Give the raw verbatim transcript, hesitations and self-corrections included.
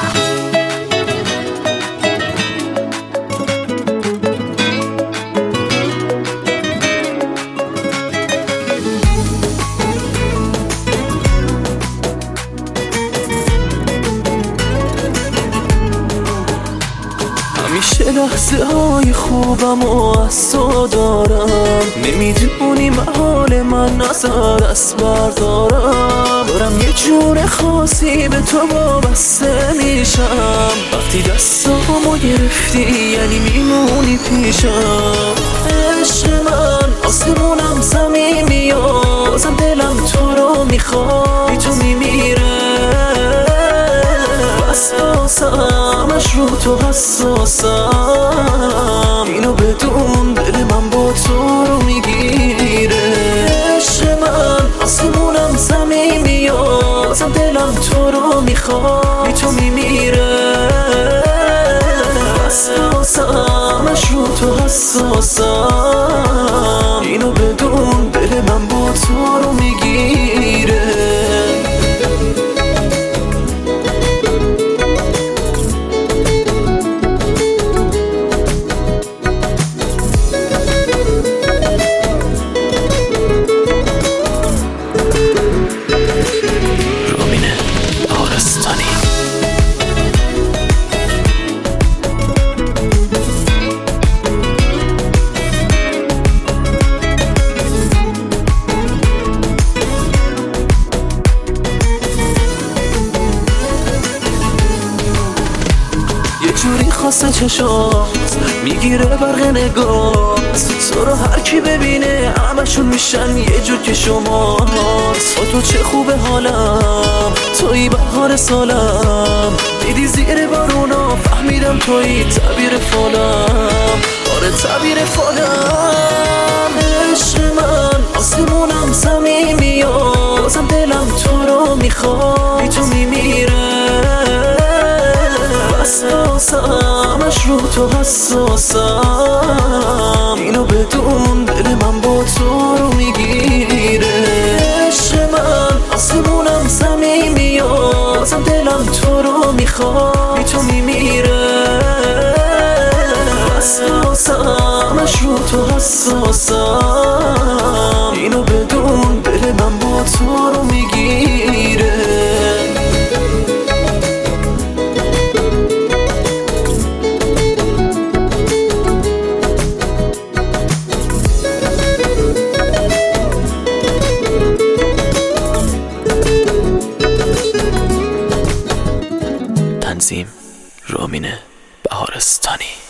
همیشه لحظه های خوبم و از تو دارم، نمیدونی محال من نظر از بردارم. دارم یه جور خاصی به تو وابسته میشم، وقتی دستامو گرفتی یعنی میمونی پیشم. عشق من آسمونم صمیمی و بازم دلم تو رو میخواد، بی تو میمیره وسواسمش رو تو حساسم، اینو بدون دل من با تو رو میگیره. عشق من آسمونم صمیمی و بازم دلم تو رو میخواد، بی تو میمیره وسواسمش رو تو حساسم، اینو بدون دل من با تو رو میگیره. جوری خاصه چشات میگیره برق نگاهت، تو رو هر کی ببینه همشون میشن یه جور که شماست. با تو چه خوبه حالم، توی بهار سالم، دیدی زیر بارونا فهمیدم توی تعبیر فالم، آره تعبیر فالم. عشق من آسمونم صمیمی و بازم دلم تو رو میخواد، بی تو میمیره وسواسمش رو تو حساسم، اینو بدون دل من با تو رو میگیره. عشق من آسمونم صمیمی و بازم دلم تو رو میخواد، بی تو میمیره وسواسمش رو تو حساسم، اینو بدون دل من با تو رو میگیره. تنظیم رامین بهارستانی.